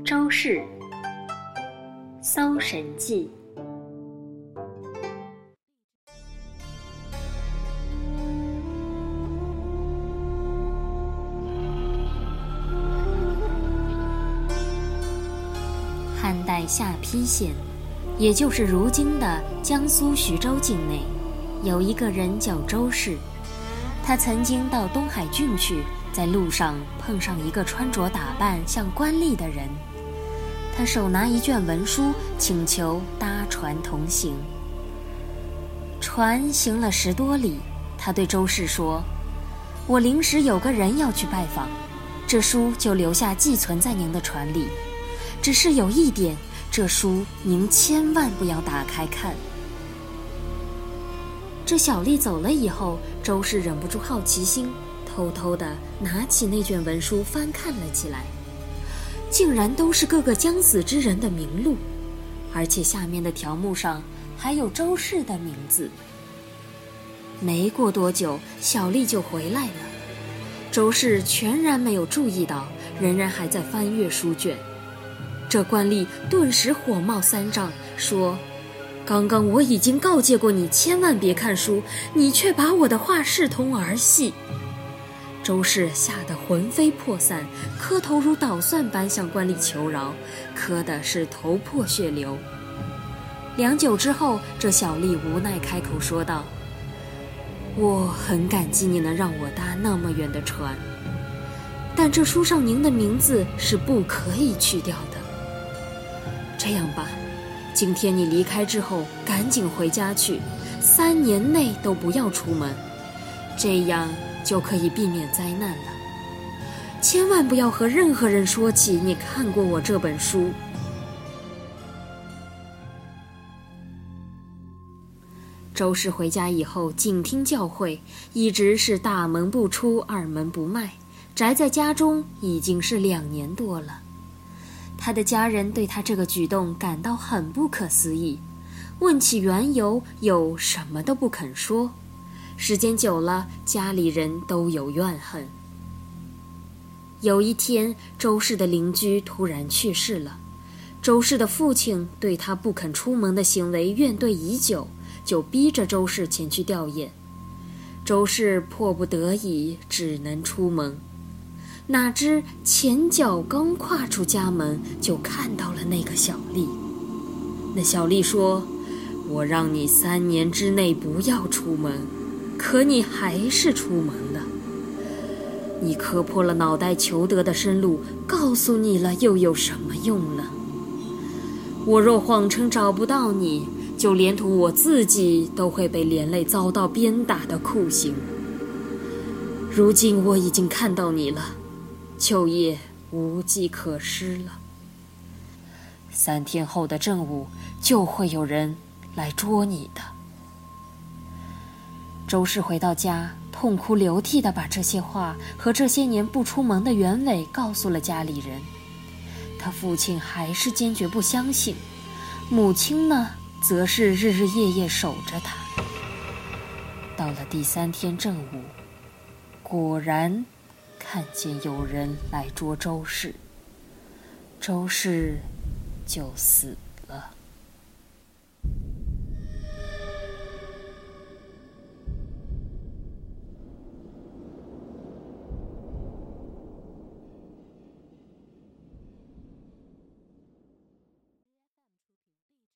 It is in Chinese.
周氏，《搜神记》。汉代下邳县，也就是如今的江苏徐州境内，有一个人叫周氏。他曾经到东海郡去，在路上碰上一个穿着打扮像官吏的人，他手拿一卷文书，请求搭船同行。船行了10多里，他对周氏说：“我临时有个人要去拜访，这书就留下寄存在您的船里。只是有一点，这书您千万不要打开看。”这小吏走了以后，周氏忍不住好奇心，偷偷地拿起那卷文书翻看了起来，竟然都是各个将死之人的名录，而且下面的条目上还有周氏的名字。没过多久，小吏就回来了，周氏全然没有注意到，仍然还在翻阅书卷。这官吏顿时火冒三丈，说：“刚刚我已经告诫过你千万别看书，你却把我的话视同儿戏。”周氏吓得魂飞魄散，磕头如捣蒜般向官吏求饶，磕的是头破血流。良久之后，这小吏无奈开口说道：“我很感激你能让我搭那么远的船，但这书上您的名字是不可以去掉的。这样吧，今天你离开之后赶紧回家去，3年内都不要出门，这样就可以避免灾难了。千万不要和任何人说起你看过我这本书。”周氏回家以后谨听教诲，一直是大门不出，二门不迈，宅在家中已经是2年多了。他的家人对他这个举动感到很不可思议，问起缘由，又什么都不肯说。时间久了，家里人都有怨恨。有一天，周氏的邻居突然去世了，周氏的父亲对他不肯出门的行为怨怼已久，就逼着周氏前去吊唁。周氏迫不得已，只能出门。哪知前脚刚跨出家门，就看到了那个小吏。那小吏说：“我让你3年之内不要出门，可你还是出门了。你磕破了脑袋求得的生路，告诉你了又有什么用呢？我若谎称找不到你，就连同我自己都会被连累遭到鞭打的酷刑。如今我已经看到你了，就业无计可施了。3天后的正午，就会有人来捉你的。”周氏回到家，痛哭流涕地把这些话和这些年不出门的原委告诉了家里人。他父亲还是坚决不相信，母亲呢，则是日日夜夜守着他。到了第3天正午，果然看见有人来捉周氏，周氏就死了。